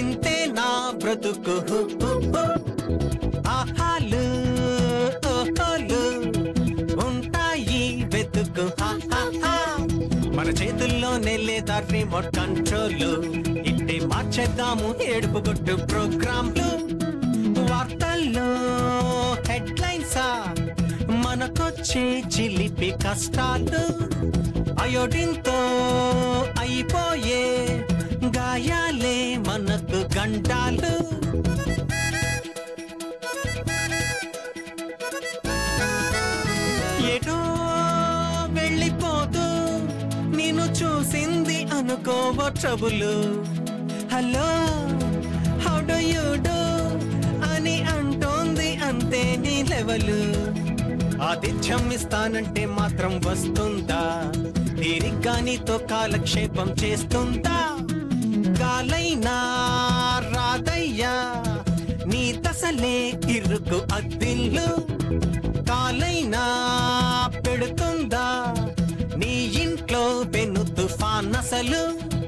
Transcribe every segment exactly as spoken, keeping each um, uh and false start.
ఇంతే నా బ్రతుకు ఆహాలు ఓహోలు ఉంటాయి వెతుకు మన చేతుల్లోనే లేదా రిమోట్ కంట్రోల్ ఇట్టే మార్చేద్దాము ఏడుపు కొట్టు ప్రోగ్రాంలు వార్తల్లో హెడ్లైన్సా మనకొచ్చే చిలిపి కష్టాలు అయోడిన్తో అయిపోయే గాయాలే మనకు గంటాలు ఎటో వెళ్ళిపోతూ నేను చూసింది అనుకోవో trouble hello how do you do అని అంటోంది అంతే నీ లెవెలు ఆతిథ్యం ఇస్తానంటే మాత్రం వస్తుందా తీరిగ్గా నీతో కాలక్షేపం చేస్తుందా కాలైనా రాదయ్యా నీ తసలే ఇరుకు అద్దిల్లు కాలైనా పెడుతుందా నీ ఇంట్లో పెను తుఫాన్ అసలు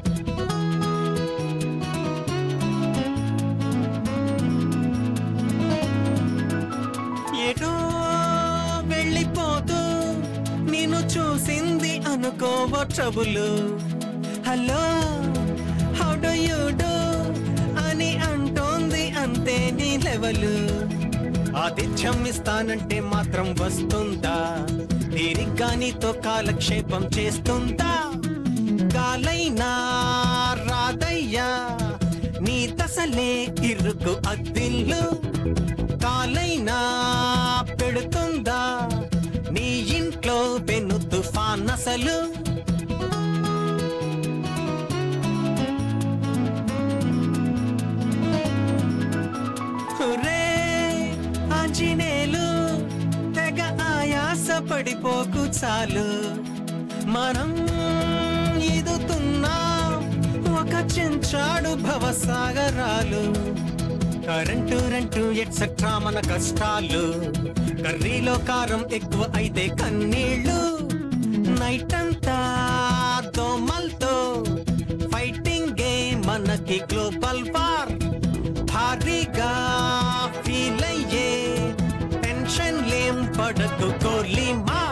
ఎటో వెళ్ళిపోతూ నేను చూసింది అనుకోవో trouble hello how do you do అని అంటోంది అంతే నీ లెవెలు ఆతిథ్యం ఇస్తానంటే మాత్రం వస్తుందా తీరిగ్గా నీతో కాలక్షేపం చేస్తుందా కాలైనా రాదయ్యా నీ తసలే ఇరుకు అద్దిల్లు కాలైనా పెడుతుందా నీ ఇంట్లో పెను తుఫాన్ అసలు ఆంజనేయులు తెగ ఆయాస పడిపోకు చాలు మనం ఈదుతున్నాం ఒక చెంచాడు భవసాగరాలు కరెంటు రెంటు ఎట్సెట్రా మన కష్టాలు కర్రీలో కారం ఎక్కువ అయితే కన్నీళ్ళు నైట్ అంతా దోమల్తో ఫైటింగ్ గేమ్ మనకి గ్లోబల్ వార్ భారీగా ఫీల్ అయ్యే టెన్షన్ లేం పడకు కోర్లీ మా